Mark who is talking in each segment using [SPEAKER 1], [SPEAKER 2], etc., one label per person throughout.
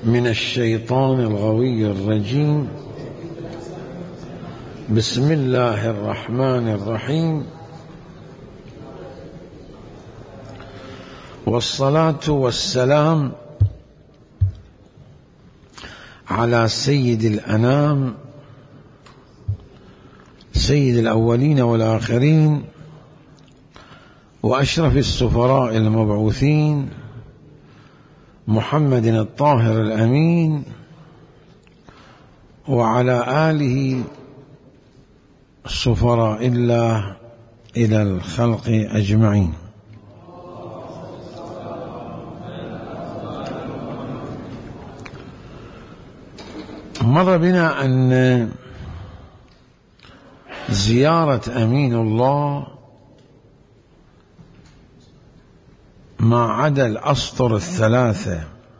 [SPEAKER 1] من الشيطان الغوي الرجيم. بسم الله الرحمن الرحيم، والصلاة والسلام على سيد الأنام، سيد الأولين والآخرين، وأشرف السفراء المبعوثين، محمد الطاهر الأمين، وعلى آله سفراء الله إلى الخلق أجمعين. مر بنا أن زيارة أمين الله ما عدا الأسطر الثلاثة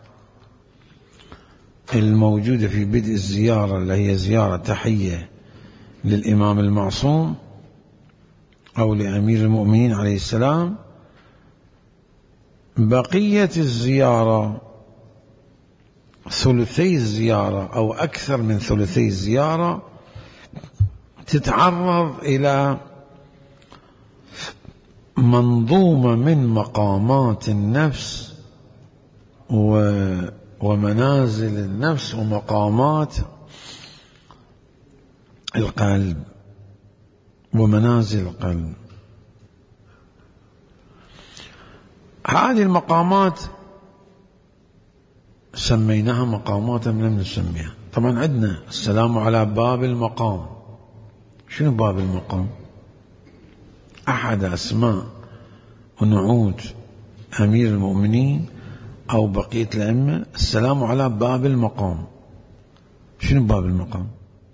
[SPEAKER 1] الموجودة في بدء الزيارة، اللي هي زيارة تحية للإمام المعصوم أو لأمير المؤمنين عليه السلام، بقية الزيارة ثلثي الزيارة أو أكثر من ثلثي الزيارة تتعرض إلى منظومة من مقامات النفس ومنازل النفس ومقامات القلب ومنازل القلب. هذه المقامات سميناها مقامات أم لم نسميها؟ طبعا عندنا السلام على باب المقام. شنو باب المقام؟ أحد أسماء ونعوت أمير المؤمنين أو بقية الأئمة، السلام على باب المقام. شنو باب المقام؟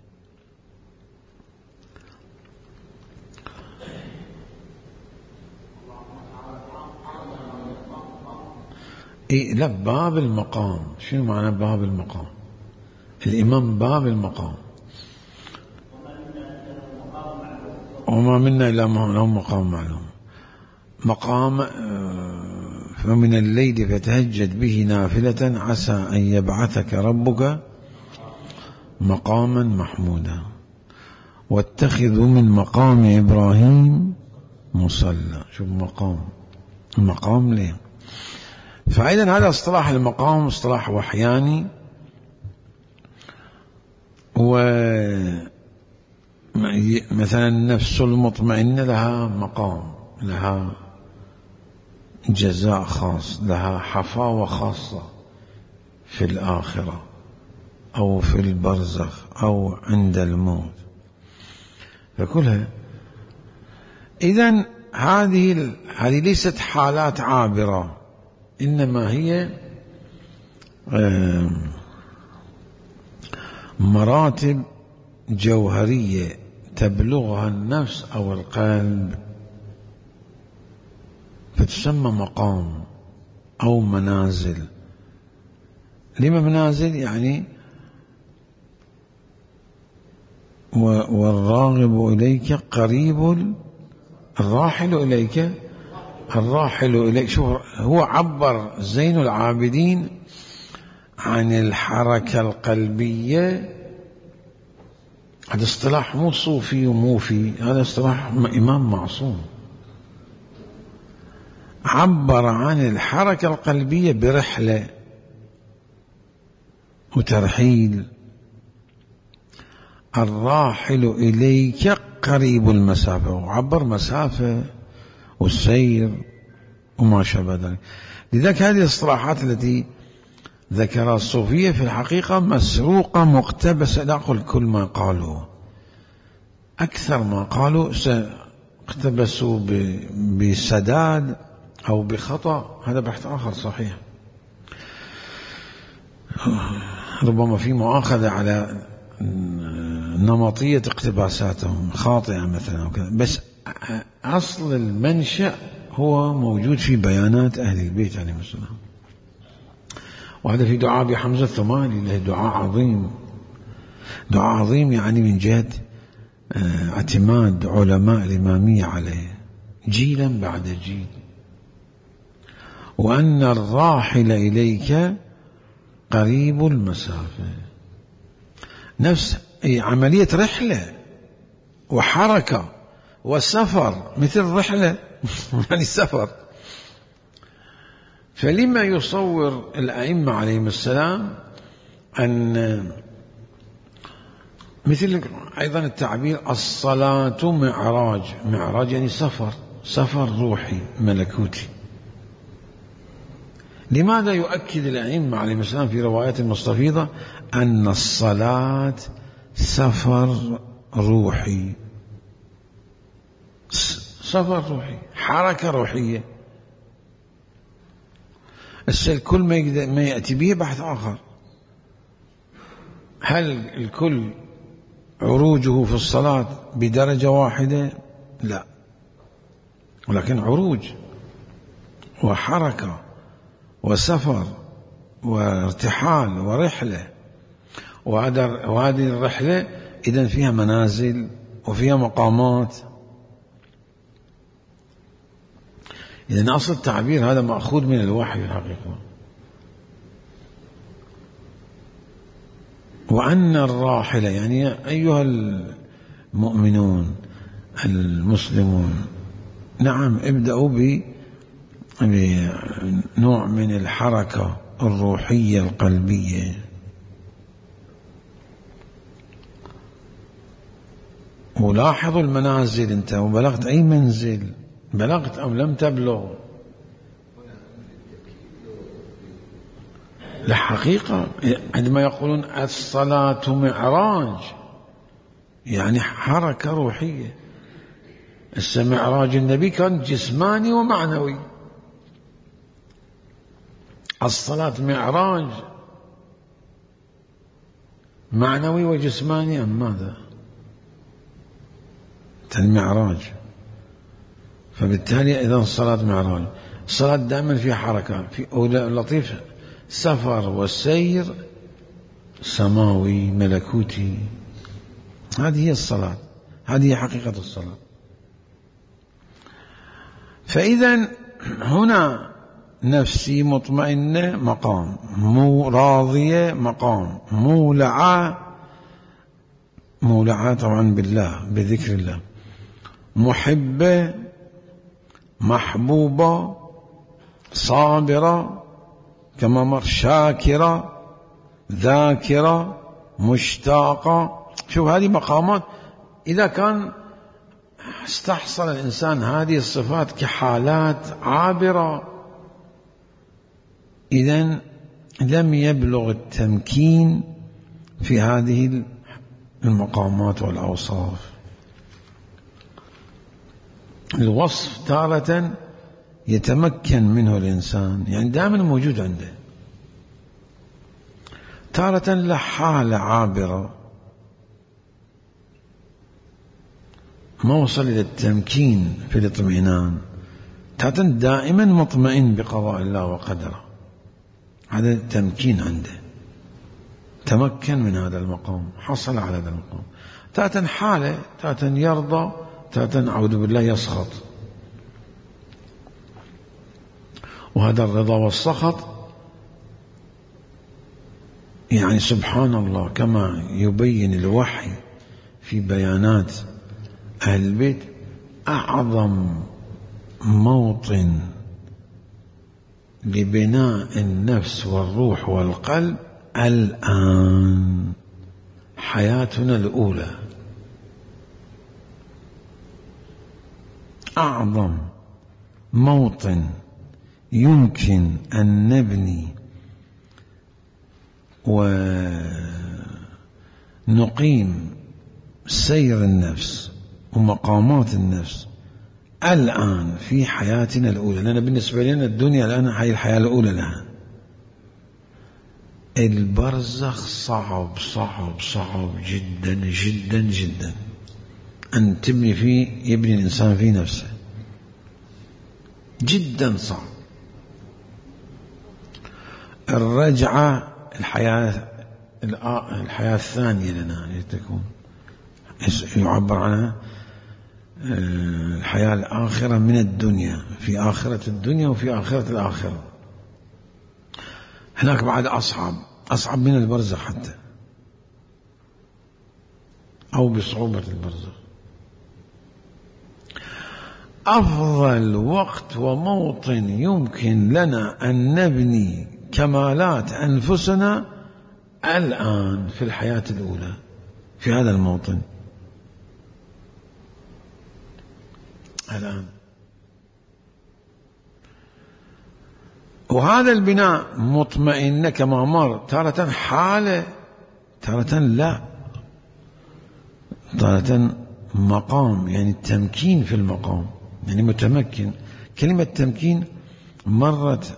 [SPEAKER 1] لا، باب المقام. شنو معنى باب المقام؟ الإمام باب المقام. وما منا إلا له مقام معلوم. مقام فمن الليل فتهجد به نافلة عسى أن يبعثك ربك مقاما محمودا واتخذوا من مقام إبراهيم مصلى. شوف المقام ليه؟ فإذن هذا اصطلاح المقام اصطلاح وحياني، ومثلا النفس المطمئنة لها مقام، لها جزاء خاص، لها حفاوة خاصة في الآخرة أو في البرزخ أو عند الموت، فكلها. إذن هذه ليست حالات عابرة، إنما هي مراتب جوهرية تبلغها النفس أو القلب، فتسمى مقام أو منازل. لما منازل؟ يعني والراغب إليك قريب، الراحل إليك شوف، هو عبر زين العابدين عن الحركة القلبية. هذا اصطلاح مو صوفي وموفي، هذا اصطلاح إمام معصوم. عبر عن الحركة القلبية برحلة وترحيل. الراحل إليك قريب المسافة، وعبر مسافة والسير وما شابه ذلك. لذلك هذه الاصطلاحات التي ذكرها الصوفية في الحقيقة مسروقة مقتبسة. لا أقول كل ما قالوا، أكثر ما قالوا اقتبسوا بسداد أو بخطأ، هذا بحث آخر صحيح. ربما في مؤاخذة على نمطية اقتباساتهم خاطئة مثلا وكذا، بس أصل المنشأ هو موجود في بيانات أهل البيت عليهم السلام. وهذا في دعاء أبي حمزة الثمالي له دعاء عظيم، دعاء عظيم يعني من جهة اعتماد علماء الإمامية عليه جيلا بعد جيل. وأن الراحل إليك قريب المسافة، نفس عملية رحلة وحركة وسفر، مثل رحلة يعني سفر. فلما يصور الأئمة عليهم السلام أن مثل أيضا التعبير الصلاة معراج، معراج يعني سفر روحي ملكوتي. لماذا يؤكد الأئمة عليهم السلام في روايات المستفيضة أن الصلاة سفر روحي؟ سفر روحي، حركة روحية. الكل ما يأتي به بحث آخر. هل الكل عروجه في الصلاة بدرجة واحدة؟ لا، ولكن عروج وحركة وسفر وارتحال ورحلة. وهذه الرحلة إذن فيها منازل وفيها مقامات. إذن أصل التعبير هذا مأخوذ من الوحي الحقيقة. وأن الراحلة يعني أيها المؤمنون المسلمون، نعم ابدأوا بنوع من الحركة الروحية القلبية. ولاحظوا المنازل، أنت وبلغت أي منزل، بلغت أم لم تبلغ؟ الحقيقة عندما يقولون الصلاة معراج يعني حركة روحية. معراج النبي كان جسماني ومعنوي، الصلاة معراج معنوي وجسماني أم ماذا؟ المعراج. فبالتالي إذا الصلاة معراج، الصلاة دائما في حركة، في لطيف، سفر وسير سماوي ملكوتي. هذه هي الصلاة، هذه هي حقيقة الصلاة. فإذا هنا نفسي مطمئنة مقام، مو راضية مقام، مولعة طبعا بالله بذكر الله، محبة محبوبة صابرة كما مر، شاكرة ذاكرة مشتاقة. شوف هذه مقامات. إذا كان استحصل الإنسان هذه الصفات كحالات عابرة، إذن لم يبلغ التمكين في هذه المقامات والأوصاف. الوصف تارة يتمكن منه الإنسان، يعني دائما موجود عنده، تارة لحالة عابرة ما وصل إلى التمكين في الاطمئنان، تارة دائما مطمئن بقضاء الله وقدره، هذا التمكين عنده، تمكن من هذا المقام، حصل على هذا المقام. تارة حالة، تارة يرضى، تارة أعوذ بالله يسخط. وهذا الرضا والسخط يعني سبحان الله كما يبين الوحي في بيانات أهل البيت، أعظم موطن لبناء النفس والروح والقلب الآن، حياتنا الأولى. أعظم موطن يمكن أن نبني ونقيم سير النفس ومقامات النفس الآن في حياتنا الأولى، لأن بالنسبة لنا الدنيا الآن هي الحياة الأولى لها. البرزخ صعب صعب صعب جدا جدا جدا أن يبني الإنسان في نفسه، جدا صعب. الرجعة الحياة الثانية لنا تكون يعبر عنها الحياة الآخرة من الدنيا، في آخرة الدنيا وفي آخرة الآخرة. هناك بعد أصعب، أصعب من البرزخ حتى، أو بصعوبة البرزخ. أفضل وقت وموطن يمكن لنا أن نبني كمالات أنفسنا الآن في الحياة الأولى، في هذا الموطن الآن. وهذا البناء مطمئن كما مر، تارة حالة، تارة لا، تارة مقام، يعني التمكين في المقام، يعني متمكن. كلمة تمكين مرت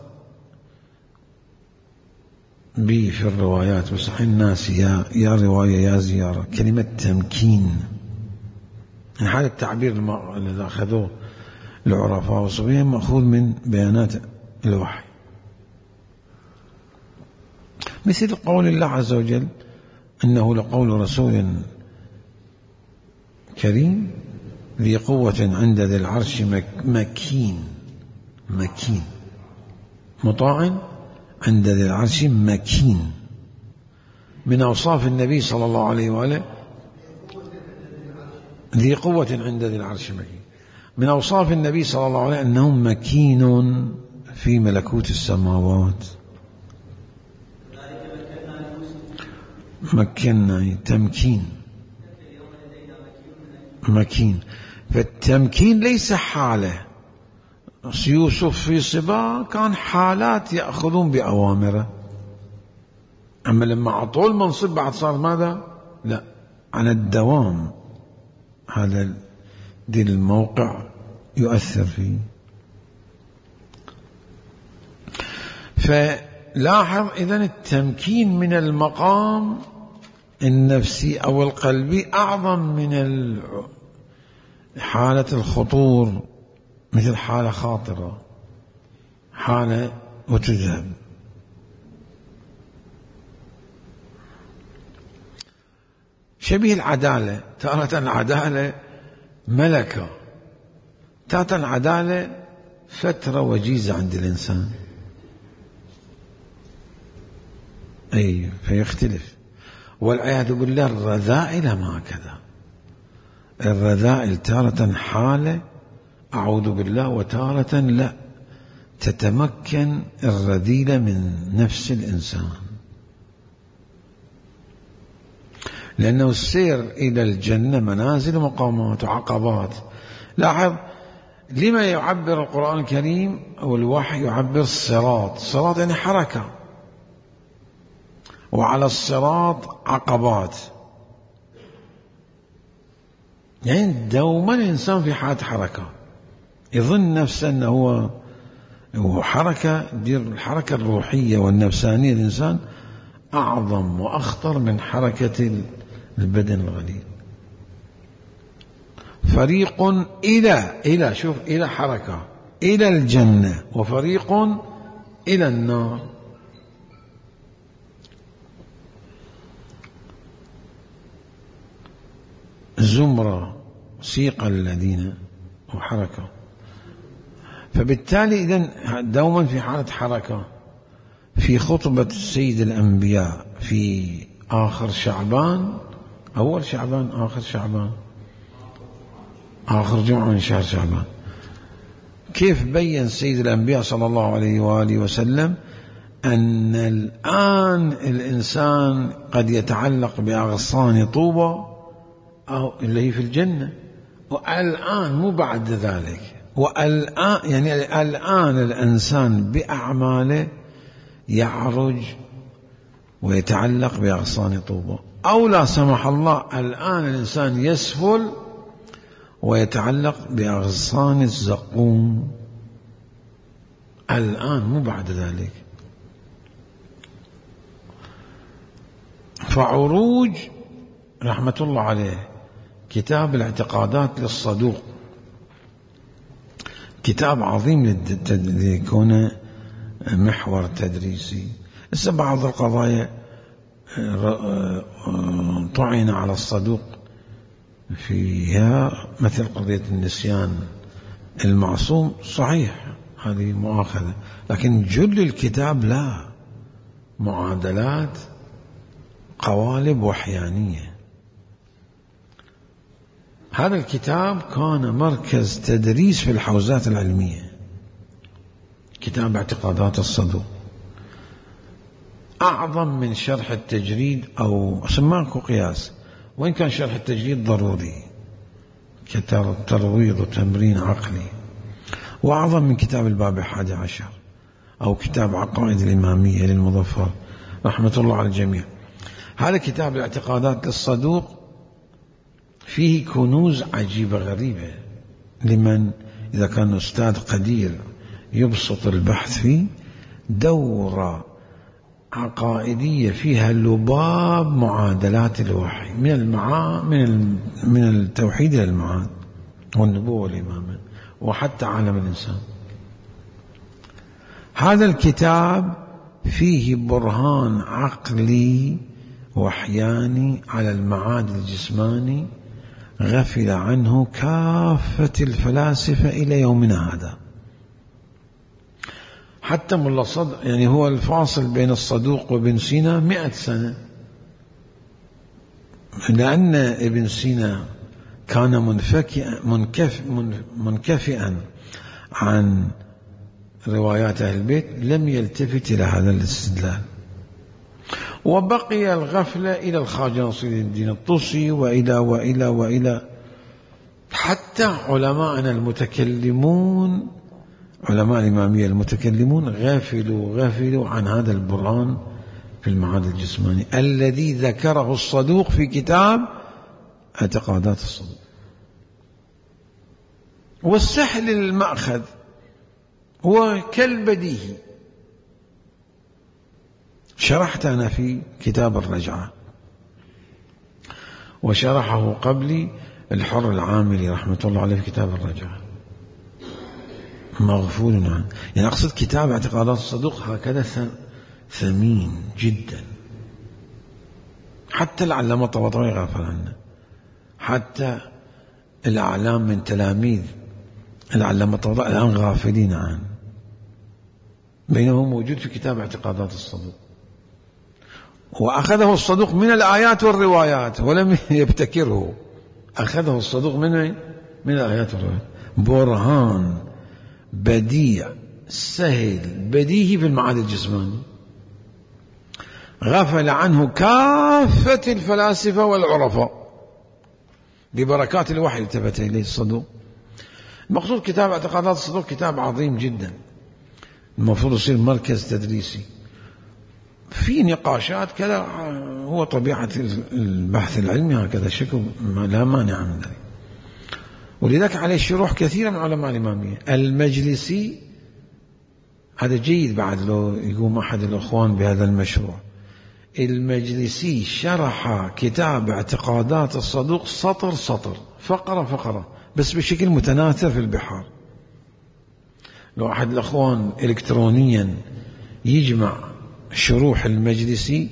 [SPEAKER 1] بي في الروايات، وصح الناس يا رواية يا زيارة، كلمة تمكين، يعني هذا التعبير الذي أخذوه العرفاء والصوفية مأخوذ من بيانات الوحي، مثل قول الله عز وجل: إنه لقول رسول كريم ذي قوة عند ذي العرش مكين، مكين، مطاع عند ذي العرش مكين. من أوصاف النبي صلى الله عليه وآله ذي قوة عند ذي العرش مكين. من أوصاف النبي صلى الله عليه وآله أنه مكين في ملكوت السماوات. مكنا تمكين، مكين. فالتمكين ليس حالة. يوسف في صبا كان حالات يأخذون بأوامره، أما لما أعطوه المنصب بعد صار ماذا؟ لا، على الدوام. هذا دي الموقع يؤثر فيه. فلاحظ إذن التمكين من المقام النفسي أو القلبي أعظم من حالة الخطور، مثل حالة خاطرة، حالة وتذهب. شبيه العدالة، تارة العدالة ملكة، تارة العدالة فترة وجيزة عند الإنسان، أي فيختلف. والعياذ بالله الرذائل ما كذا، الرذائل تارة حالة أعوذ بالله، وتارة لا، تتمكن الرذيلة من نفس الإنسان، لأنه السير إلى الجنة منازل مقامات وعقبات. لاحظ لما يعبر القرآن الكريم أو الوحي يعبر الصراط، الصراط يعني حركة، وعلى الصراط عقبات، يعني دوما الإنسان في حالة حركة، يظن نفسه أنه هو حركة. دير الحركة الروحية والنفسانية الإنسان أعظم وأخطر من حركة البدن الغليظ. فريق إلى شوف، إلى حركة إلى الجنة، وفريق إلى النار. زمرة سيق الذين وحركة. فبالتالي إذن دوما في حالة حركة. في خطبة سيد الأنبياء في آخر شعبان، أول شعبان آخر شعبان، آخر جمعة من شهر شعبان، كيف بيّن سيد الأنبياء صلى الله عليه وآله وسلم أن الآن الإنسان قد يتعلق بأغصان طوبى أو اللي هي في الجنة، والآن مو بعد ذلك، والآن يعني الآن الإنسان بأعماله يعرج ويتعلق بأغصان طوبى، أو لا سمح الله الآن الإنسان يسفل ويتعلق بأغصان الزقوم، الآن مو بعد ذلك. فعروج رحمة الله عليه كتاب الاعتقادات للصدوق، كتاب عظيم ليكون محور تدريسي. لسه بعض القضايا طعن على الصدوق فيها، مثل قضية النسيان المعصوم، صحيح هذه مؤاخذة، لكن جل الكتاب لا، معادلات، قوالب وحيانية. هذا الكتاب كان مركز تدريس في الحوزات العلمية، كتاب اعتقادات الصدوق، أعظم من شرح التجريد، أو ماكو قياس، وإن كان شرح التجريد ضروري كترويض وتمرين عقلي، وأعظم من كتاب الباب 11 أو كتاب عقائد الإمامية للمظفر رحمة الله على الجميع. هذا كتاب الاعتقادات للصدوق فيه كنوز عجيبة غريبة لمن إذا كان أستاذ قدير يبسط البحث فيه. دورة عقائدية فيها لباب معادلات الوحي من التوحيد إلى المعاد والنبوة والإمامة وحتى عالم الإنسان. هذا الكتاب فيه برهان عقلي وحياني على المعاد الجسماني غفل عنه كافة الفلاسفة إلى يومنا هذا. حتى ملا صدق، يعني هو الفاصل بين الصدوق وابن سينا 100 سنة، لأن ابن سينا كان منكفئا عن روايات أهل البيت، لم يلتفت إلى هذا الاستدلال، وبقي الغفلة إلى الخواجة نصير الدين الطوسي وإلى حتى علماءنا المتكلمون، علماء الإمامية المتكلمون غافلوا عن هذا البرهان في المعاد الجسماني الذي ذكره الصدوق في كتاب اعتقادات الصدوق. والسهل المأخذ هو كالبديهي. شرحت أنا في كتاب الرجعة، وشرحه قبلي الحر العاملي رحمة الله عليه في كتاب الرجعة، مغفول عنه. يعني أقصد كتاب اعتقادات الصدوق هكذا ثمين جدا، حتى العلامة الطباطبائي غافل عنه، حتى الأعلام من تلاميذ العلامة الطباطبائي الآن غافلين عنه، بينما موجود في كتاب اعتقادات الصدوق. وأخذه الصدوق من الآيات والروايات ولم يبتكره، أخذه الصدوق من الآيات والروايات. برهان بديع سهل بديهي في المعاد الجسماني غفل عنه كافة الفلاسفة والعرفاء، ببركات الوحي التفت إليه الصدوق. المقصود كتاب اعتقادات الصدوق كتاب عظيم جدا، المفروض يصير مركز تدريسي في نقاشات كذا. هو طبيعة البحث العلمي هكذا شكل، لا مانع من ذلك. ولذلك عليه شروح كثيرة من علماء الإمامية. المجلسي هذا جيد بعد لو يقوم أحد الأخوان بهذا المشروع. المجلسي شرح كتاب اعتقادات الصدوق سطر سطر، فقرة فقرة، بس بشكل متناثر في البحار. لو أحد الأخوان إلكترونيا يجمع شروح المجلسي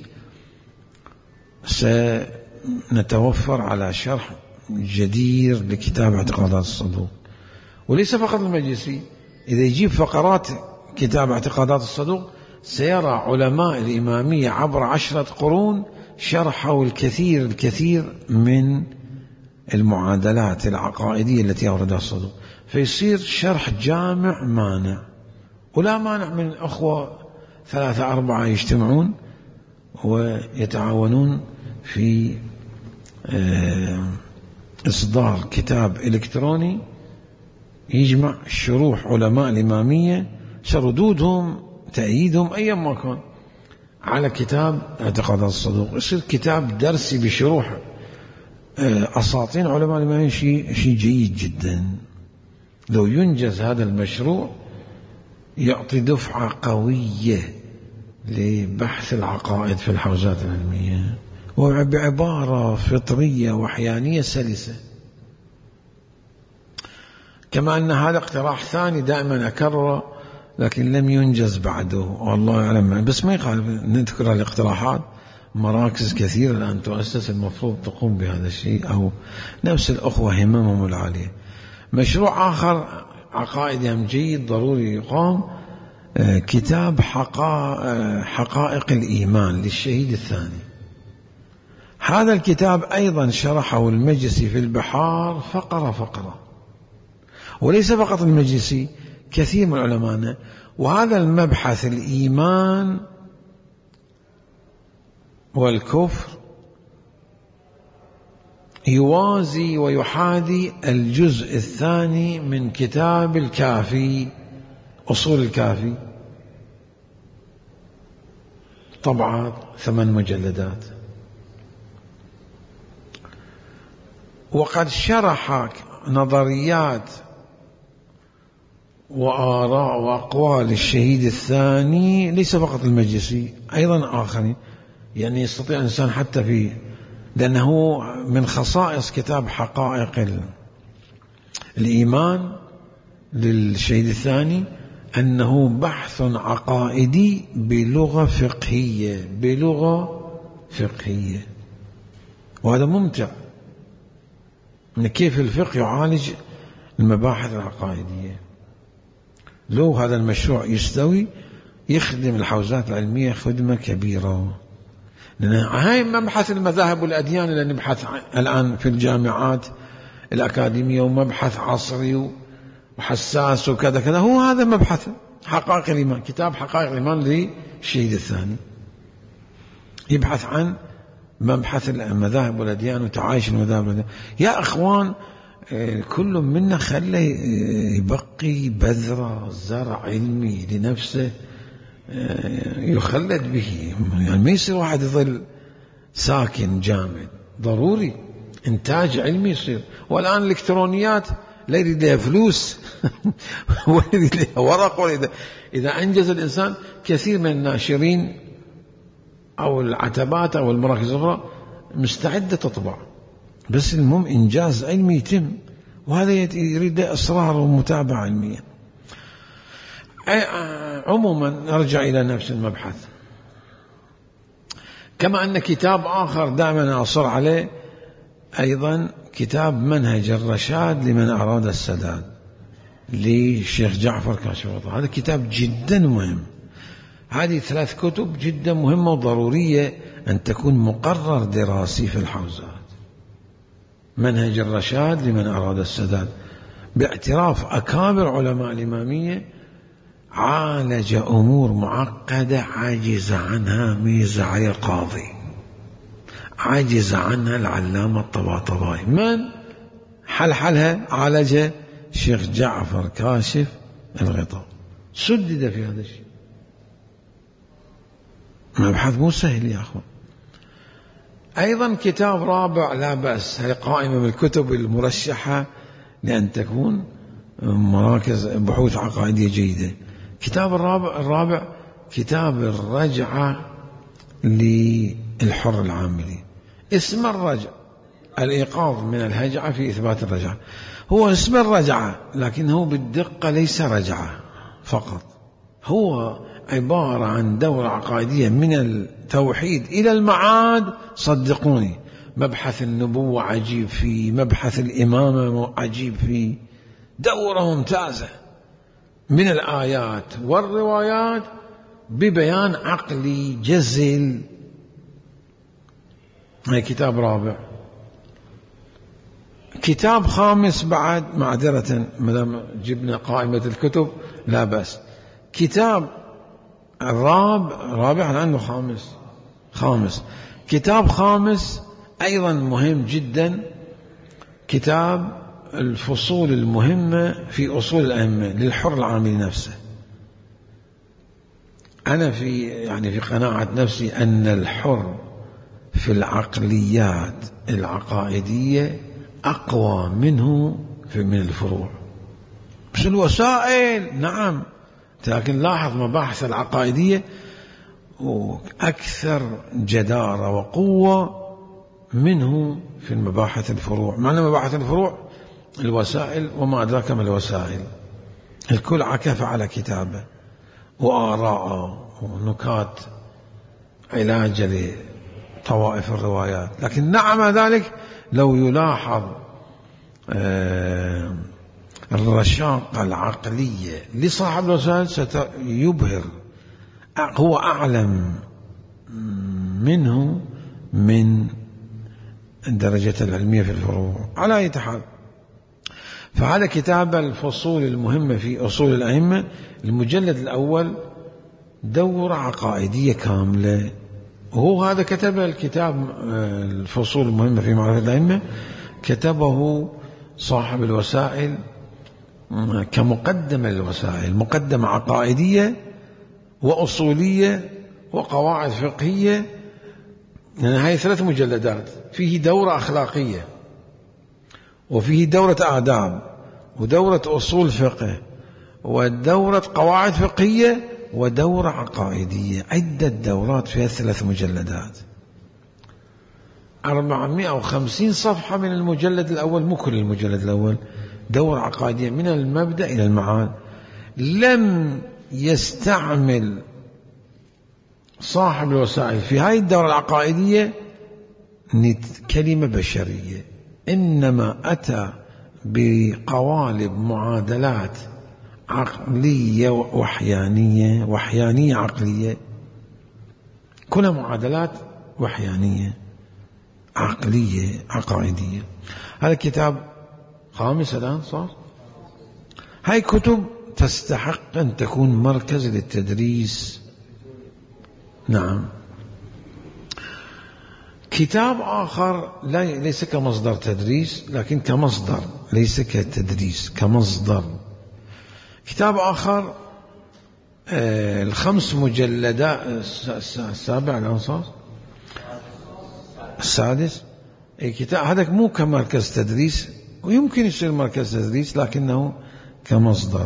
[SPEAKER 1] سنتوفر على شرح جدير لكتاب اعتقادات الصدوق. وليس فقط المجلسي، إذا يجيب فقرات كتاب اعتقادات الصدوق سيرى علماء الإمامية عبر 10 قرون شرحوا الكثير من المعادلات العقائدية التي أوردها الصدوق، فيصير شرح جامع مانع. ولا مانع من الأخوة 3 4 يجتمعون ويتعاونون في إصدار كتاب إلكتروني يجمع شروح علماء الإمامية، شردودهم تأييدهم أيا ما كان على كتاب اعتقادات الصدوق، يصير كتاب درسي بشروح أساطين علماء الإمامية. شيء جيد جدا. لو ينجز هذا المشروع يعطي دفعة قوية لبحث العقائد في الحوزات العلمية، وبعبارة فطرية وحيانية سلسة. كما أن هذا اقتراح ثاني دائما أكرره لكن لم ينجز بعده، والله أعلم. بس ما يخالف نذكر الاقتراحات. مراكز كثيرة الآن تؤسس المفروض تقوم بهذا الشيء، أو نفس الأخوة هممهم العالية. مشروع آخر عقائدي جيد ضروري يقام، كتاب حقائق الإيمان للشهيد الثاني. هذا الكتاب أيضا شرحه المجلسي في البحار فقرة، وليس فقط المجلسي، كثير من علمائنا. وهذا المبحث الإيمان والكفر يوازي ويحاذي الجزء الثاني من كتاب الكافي، أصول الكافي، طبعات 8 مجلدات. وقد شرح نظريات وآراء وأقوال الشهيد الثاني، ليس فقط المجلسي، أيضا آخرين. يعني يستطيع الإنسان حتى في، لأنه من خصائص كتاب حقائق الإيمان للشهيد الثاني أنه بحث عقائدي بلغة فقهية، وهذا ممتع، من كيف الفقه يعالج المباحث العقائدية. لو هذا المشروع يستوي يخدم الحوزات العلمية خدمة كبيرة، لأن هاي مبحث المذاهب والأديان اللي نبحث الآن في الجامعات الأكاديمية، ومبحث عصري وحساس وكذا كذا، هو هذا مبحث حقائق الإيمان. كتاب حقائق الإيمان للشهيد الثاني يبحث عن مبحث المذاهب والأديان وتعايش المذاهب والأديان. يا أخوان، كل منا خلى يبقي بذرة زرع علمي لنفسه يخلد به. يعني ما يصير واحد يظل ساكن جامد، ضروري إنتاج علمي يصير. والآن الإلكترونيات لا يريد لها فلوس ولا يريد لها ورق، ولا إذا أنجز الإنسان. كثير من الناشرين أو العتبات أو المراكز الأخرى مستعدة تطبع، بس المهم إنجاز علمي يتم، وهذا يريد إصرار ومتابعة علمية. عموما نرجع إلى نفس المبحث. كما أن كتاب آخر دائما أصر عليه أيضا كتاب منهج الرشاد لمن أراد السداد للشيخ جعفر كاشف الغطاء. هذا كتاب جدا مهم. هذه 3 كتب جدا مهمة وضرورية أن تكون مقرر دراسي في الحوزات. منهج الرشاد لمن أراد السداد، باعتراف أكابر علماء الإمامية، عالج أمور معقدة عاجز عنها ميزعي القاضي، عاجز عنها العلامة الطباطبائي. من حلها عالجها الشيخ جعفر كاشف الغطاء. سدد في هذا الشيء. مبحث مو سهل يا أخوان. أيضا كتاب رابع لا بأس، هي قائمة من الكتب المرشحة لأن تكون مراكز بحوث عقائدية جيدة. كتاب الرابع كتاب الرجعة للحر العاملي. اسم الرجع الإيقاظ من الهجعة في إثبات الرجعة. هو اسم الرجعة لكنه بالدقة ليس رجعة فقط، هو عبارة عن دورة عقائدية من التوحيد إلى المعاد. صدقوني، مبحث النبوة عجيب فيه، مبحث الإمامة عجيب فيه، دورة ممتازة من الآيات والروايات ببيان عقلي جزل. هاي كتاب رابع. كتاب خامس بعد، معذرة مدام جبنا قائمة الكتب لا بأس، كتاب رابع عنه خامس. كتاب خامس أيضا مهم جدا، كتاب الفصول المهمة في أصول الأئمة للحر العاملي نفسه. أنا في قناعة نفسي أن الحر في العقليات العقائدية أقوى منه من الفروع. بس الوسائل نعم، لكن لاحظ مباحث العقائدية أكثر جدارة وقوة منه في المباحث الفروع. معنى مباحث الفروع الوسائل، وما أدراك ما الوسائل. الكل عكف على كتابه وآراءه ونكات علاج لطوائف الروايات. لكن نعم ذلك لو يلاحظ الرشاقة العقلية لصاحب الوسائل سيبهر، هو أعلم منه من الدرجة العلمية في الفروع. على أي حال، فهذا كتاب الفصول المهمة في أصول الأئمة، المجلد الأول دورة عقائدية كاملة، وهو هذا كتب الكتاب الفصول المهمة في معرفة الأئمة، كتبه صاحب الوسائل كمقدمة للوسائل، مقدمة عقائدية وأصولية وقواعد فقهية. يعني هاي 3 مجلدات، فيه دورة أخلاقية، وفيه دورة آداب، ودورة أصول فقه، ودورة قواعد فقهية، ودورة عقائدية. عدة دورات فيها 3 مجلدات، 450 صفحة من المجلد الأول، مو كل المجلد الأول، دورة عقائدية من المبدأ إلى المعاد. لم يستعمل صاحب الوسائل في هذه الدورة العقائدية كلمة بشرية، إنما أتى بقوالب معادلات عقلية وحيانية عقلية، كلها معادلات وحيانية عقلية عقائدية. هذا كتاب 5 الآن صار. هاي كتب تستحق أن تكون مركز للتدريس. نعم. كتاب آخر ليس كمصدر تدريس، لكن كمصدر، ليس كتدريس، كمصدر. كتاب آخر 5 مجلدات، 7 الآن صار 6. كتاب هذا مو كمركز تدريس، ويمكن يصير مركز تدريس، لكنه كمصدر.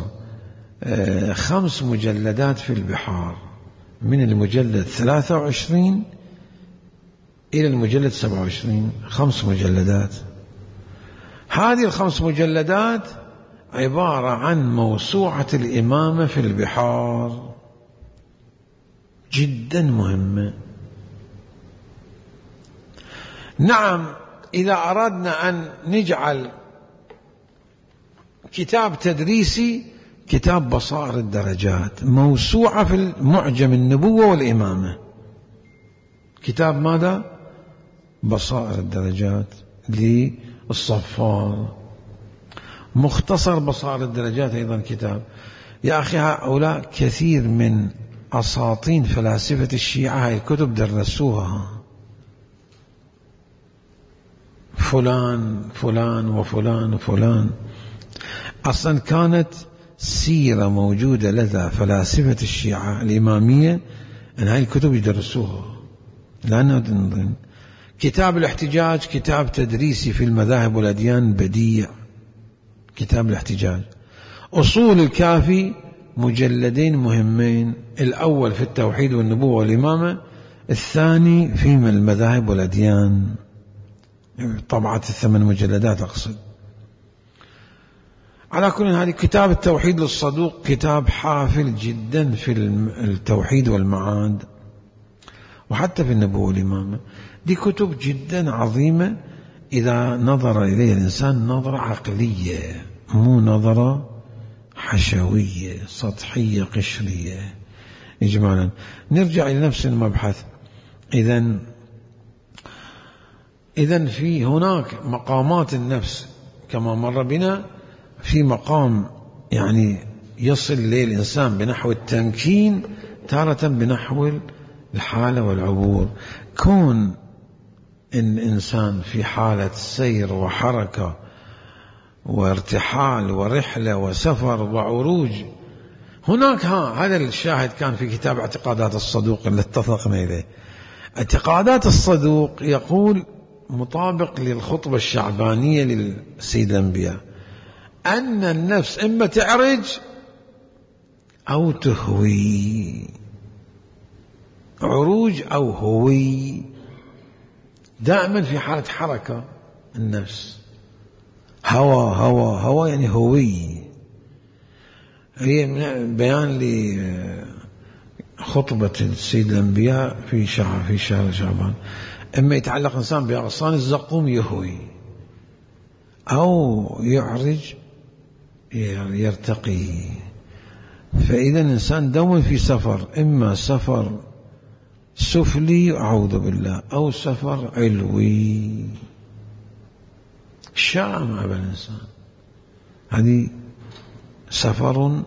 [SPEAKER 1] 5 مجلدات في البحار، من المجلد 23 إلى المجلد 27، 5 مجلدات. هذه ال5 مجلدات عبارة عن موسوعة الإمامة في البحار، جدا مهمة. نعم، إذا أردنا أن نجعل كتاب تدريسي، كتاب بصائر الدرجات، موسوعة في المعجم النبوة والإمامة. كتاب ماذا؟ بصائر الدرجات للصفار. مختصر بصائر الدرجات أيضا كتاب. يا أخي، هؤلاء كثير من أساطين فلاسفة الشيعة هاي الكتب درسوها، فلان فلان وفلان وفلان. أصلا كانت سيرة موجودة لدى فلاسفة الشيعة الإمامية أن هاي الكتب يدرسوها، لأنه كتاب الاحتجاج كتاب تدريسي في المذاهب والأديان بديع. كتاب الاحتجاج. أصول الكافي مجلدين مهمين، الأول في التوحيد والنبوة والإمامة، الثاني في المذاهب والأديان، طبعة 8 مجلدات أقصد. على كل هذه كتاب التوحيد للصدوق كتاب حافل جدا في التوحيد والمعاد، وحتى في النبوة والإمامة. دي كتب جدا عظيمة إذا نظر إليها الإنسان نظرة عقلية، مو نظرة حشوية سطحية قشرية. إجمالا نرجع إلى نفس المبحث. إذن في هناك مقامات النفس كما مر بنا، في مقام يعني يصل إليه الإنسان بنحو التمكين، تارة بنحو الحالة والعبور. كون الإنسان في حالة سير وحركة وارتحال ورحلة وسفر وعروج، هناك هذا الشاهد كان في كتاب اعتقادات الصدوق اللي اتفقنا إليه. اعتقادات الصدوق يقول مطابق للخطبة الشعبانية للسيد الأنبياء أن النفس إما تعرج أو تهوي، عروج أو هوي، دائما في حالة حركة النفس. هوى هوى هوى يعني هوي. هي بيان لخطبة السيد الأنبياء في شهر شعبان. إما يتعلق إنسان بأغصان الزقوم يهوي، أو يعرج يرتقي. فإذا الإنسان دوما في سفر، إما سفر سفلي أعوذ بالله أو سفر علوي. شاء مع الإنسان هذه سفر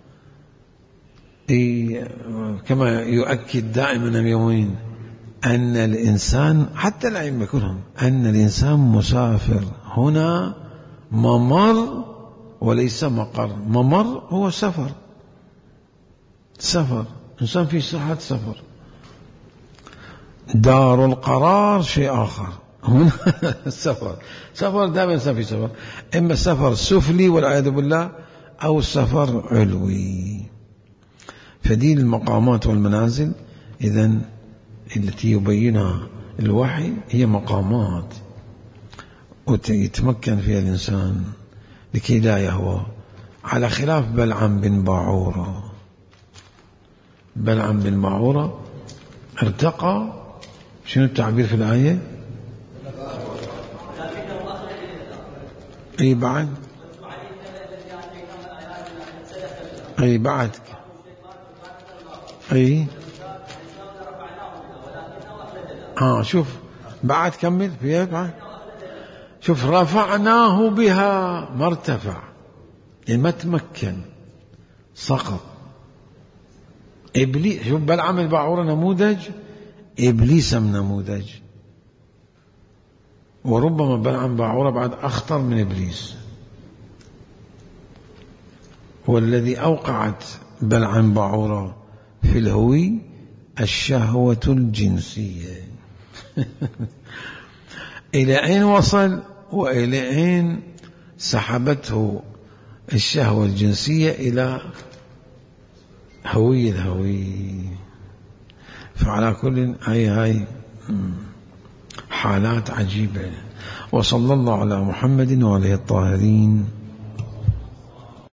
[SPEAKER 1] كما يؤكد دائما اليومين أن الإنسان حتى الأئمة كلهم أن الإنسان مسافر، هنا ممر وليس مقر. ممر هو سفر، سفر إنسان في ساحة سفر. دار القرار شيء آخر، هنا السفر سفر دائما إنسان في سفر، إما سفر سفلي والعياذ بالله أو سفر علوي. فدي المقامات والمنازل إذن التي يبينها الوحي هي مقامات ويتمكن فيها الإنسان لكي لا يهوى، على خلاف بلعم بن باعورة. بلعم بن باعورة ارتقى، شنو التعبير في الآية؟ أي بعد أي بعد أي شوف بعد كمل فيها بعد. شوف رفعناه بها ما ارتفع، يعني ما تمكن، سقط. إبليس، شوف بلعم الباعورة نموذج، إبليس نموذج، وربما بلعم باعورة بعد أخطر من إبليس. والذي أوقعت بلعم باعورة في الهوي الشهوة الجنسية. إلى أين وصل وإلى أين سحبته الشهوة الجنسية إلى هوي الهوي. فعلى كل هاي حالات عجيبة. وصلى الله على محمد وعليه الطاهرين.